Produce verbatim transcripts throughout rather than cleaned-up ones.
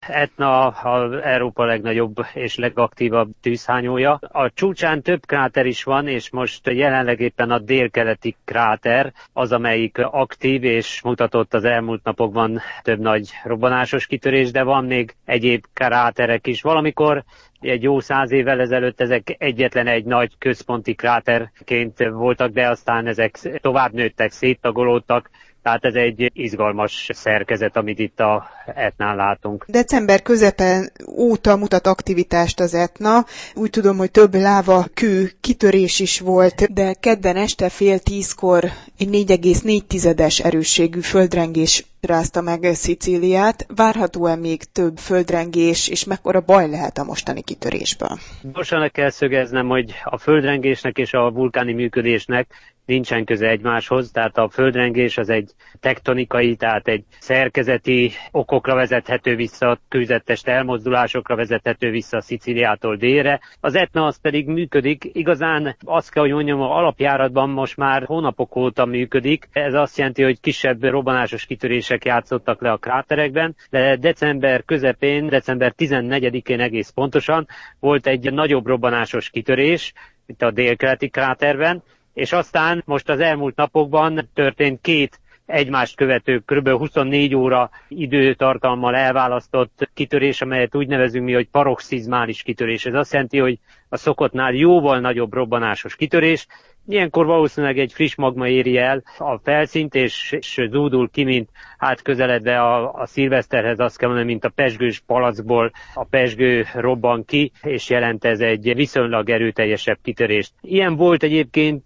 Etna az Európa legnagyobb és legaktívabb tűzhányója. A csúcsán több kráter is van, és most jelenleg éppen a délkeleti kráter az, amelyik aktív, és mutatott az elmúlt napokban több nagy robbanásos kitörés, de van még egyéb kráterek is. Valamikor egy jó száz évvel ezelőtt ezek egyetlen egy nagy központi kráterként voltak, de aztán ezek tovább nőttek, széttagolódtak. Tehát ez egy izgalmas szerkezet, amit itt a Etnán látunk. December közepe óta mutat aktivitást az Etna. Úgy tudom, hogy több láva kő kitörés is volt, de kedden este fél tízkor egy négy egész négy tizedes erősségű földrengés rázta meg Szicíliát. Várható-e még több földrengés, és mekkora baj lehet a mostani kitörésből? Gyorsan kell szögeznem, hogy a földrengésnek és a vulkáni működésnek nincsen köze egymáshoz, tehát a földrengés az egy tektonikai, tehát egy szerkezeti okokra vezethető vissza, kőzettest elmozdulásokra vezethető vissza Szicíliától délre. Az Etna az pedig működik, igazán azt kell, hogy mondjam, a alapjáratban most már hónapok óta működik. Ez azt jelenti, hogy kisebb robbanásos kitörések játszottak le a kráterekben, de december közepén, december tizennegyedikén egész pontosan volt egy nagyobb robbanásos kitörés, itt a délkeleti kráterben, és aztán most az elmúlt napokban történt két egymást követő kb. huszonnégy óra időtartalmal elválasztott kitörés, amelyet úgy nevezünk mi, hogy paroxizmális kitörés. Ez azt jelenti, hogy a szokottnál jóval nagyobb robbanásos kitörés. Ilyenkor valószínűleg egy friss magma éri el a felszínt, és, és zúdul ki, mint hát közeledve a, a szilveszterhez, azt kell mondani, mint a pezsgős palackból a pezsgő robban ki, és jelent ez egy viszonylag erőteljesebb kitörést. Ilyen volt egyébként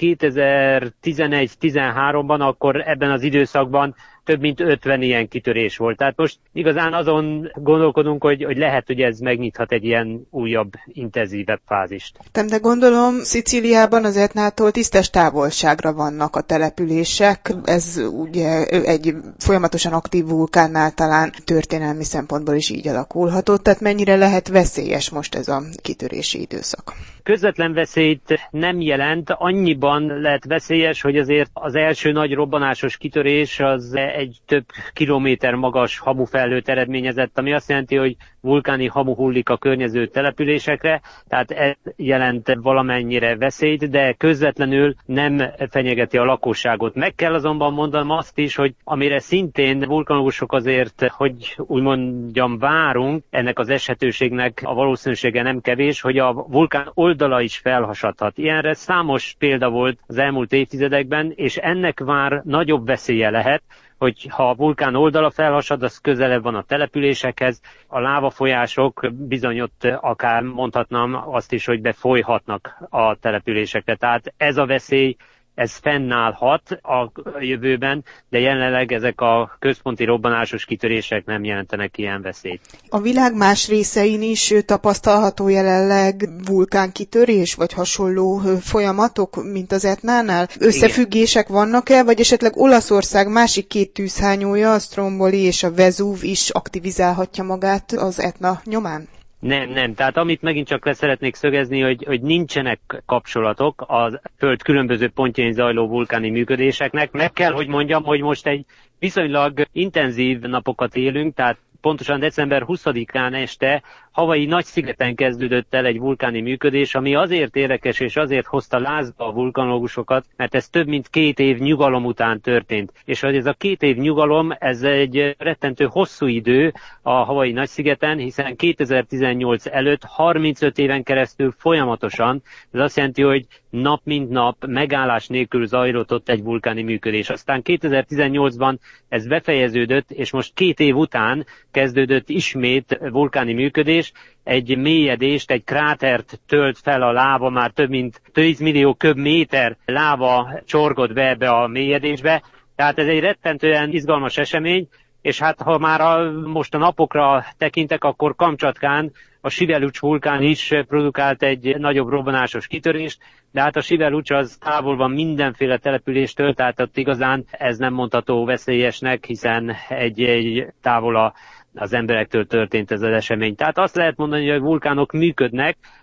kétezer-tizenegy-tizenháromban, akkor ebben az időszakban több mint ötven ilyen kitörés volt. Tehát most igazán azon gondolkodunk, hogy, hogy lehet, hogy ez megnyithat egy ilyen újabb, intenzívebb fázist. De gondolom, Szicíliában az Etnától tisztes távolságra vannak a települések. Ez ugye egy folyamatosan aktív vulkánnál talán történelmi szempontból is így alakulhatott. Tehát mennyire lehet veszélyes most ez a kitörési időszak? Közvetlen veszélyt nem jelent, annyiban lehet veszélyes, hogy azért az első nagy robbanásos kitörés az egy több kilométer magas hamufelhőt eredményezett, ami azt jelenti, hogy vulkáni hamu hullik a környező településekre, tehát ez jelent valamennyire veszélyt, de közvetlenül nem fenyegeti a lakosságot. Meg kell azonban mondanom azt is, hogy amire szintén vulkanológusok azért, hogy úgy mondjam, várunk, ennek az eshetőségnek a valószínűsége nem kevés, hogy a vulkán oldala is felhasadhat. Ilyenre számos példa volt az elmúlt évtizedekben, és ennek már nagyobb veszélye lehet, hogy ha a vulkán oldala felhasad, az közelebb van a településekhez, a lávafolyások bizony ott akár mondhatnám azt is, hogy befolyhatnak a településekre. Tehát ez a veszély, ez fennállhat a jövőben, de jelenleg ezek a központi robbanásos kitörések nem jelentenek ilyen veszélyt. A világ más részein is tapasztalható jelenleg vulkánkitörés, vagy hasonló folyamatok, mint az Etnánál? Összefüggések vannak-e, vagy esetleg Olaszország másik két tűzhányója, a Stromboli és a Vezúv is aktivizálhatja magát az Etna nyomán? Nem, nem. Tehát amit megint csak le szeretnék szögezni, hogy, hogy nincsenek kapcsolatok a Föld különböző pontjain zajló vulkáni működéseknek. Meg kell, hogy mondjam, hogy most egy viszonylag intenzív napokat élünk, tehát pontosan december huszadikán este Hawaii Nagy-szigeten kezdődött el egy vulkáni működés, ami azért érdekes és azért hozta lázba a vulkanológusokat, mert ez több mint két év nyugalom után történt. És hogy ez a két év nyugalom, ez egy rettentő hosszú idő a Hawaii Nagy-szigeten, hiszen kétezer-tizennyolc előtt harmincöt éven keresztül folyamatosan, ez azt jelenti, hogy nap mint nap megállás nélkül zajlott ott egy vulkáni működés. Aztán kétezer-tizennyolcban ez befejeződött, és most két év után kezdődött ismét vulkáni működés, egy mélyedést, egy krátert tölt fel a láva, már több mint tíz millió köbméter láva csorgott be ebbe a mélyedésbe, tehát ez egy rettentően izgalmas esemény, és hát ha már a, most a napokra tekintek, akkor Kamcsatkán a Sivelucs vulkán is produkált egy nagyobb robbanásos kitörést, de hát a Sivelucs az távol van mindenféle településtől, tehát ott igazán ez nem mondható veszélyesnek, hiszen egy, egy távol a az emberektől történt ez az esemény. Tehát azt lehet mondani, hogy a vulkánok működnek,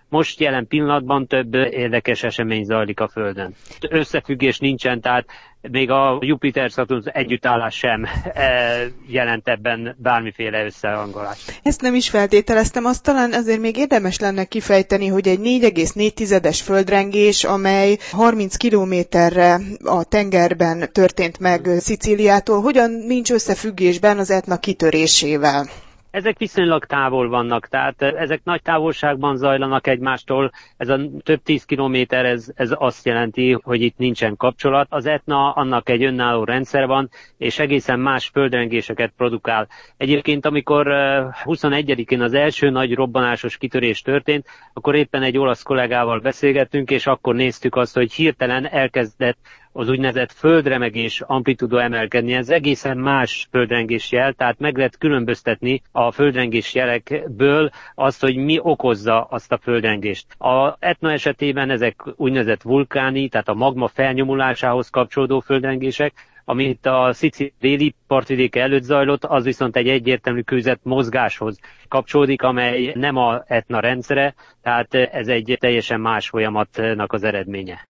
most jelen pillanatban több érdekes esemény zajlik a Földön. Összefüggés nincsen, tehát még a Jupiter-Szaturnusz együttállás sem jelent ebben bármiféle összehangolást. Ezt nem is feltételeztem, azt talán azért még érdemes lenne kifejteni, hogy egy négy egész négy tizedes földrengés, amely harminc kilométerre a tengerben történt meg Szicíliától, hogyan nincs összefüggésben az Etna kitörésével? Ezek viszonylag távol vannak, tehát ezek nagy távolságban zajlanak egymástól. Ez a több tíz kilométer, ez, ez azt jelenti, hogy itt nincsen kapcsolat. Az Etna, annak egy önálló rendszer van, és egészen más földrengéseket produkál. Egyébként, amikor huszonegyedikén az első nagy robbanásos kitörés történt, akkor éppen egy olasz kollégával beszélgettünk, és akkor néztük azt, hogy hirtelen elkezdett az úgynevezett földremegés amplitúda emelkedni. Ez egészen más földrengés jel, tehát meg lehet különböztetni a földrengés jelekből azt, hogy mi okozza azt a földrengést. A Etna esetében ezek úgynevezett vulkáni, tehát a magma felnyomulásához kapcsolódó földrengések, amit a Szicília déli partvidéke előtt zajlott, az viszont egy egyértelmű kőzet mozgáshoz kapcsolódik, amely nem a Etna rendszere, tehát ez egy teljesen más folyamatnak az eredménye.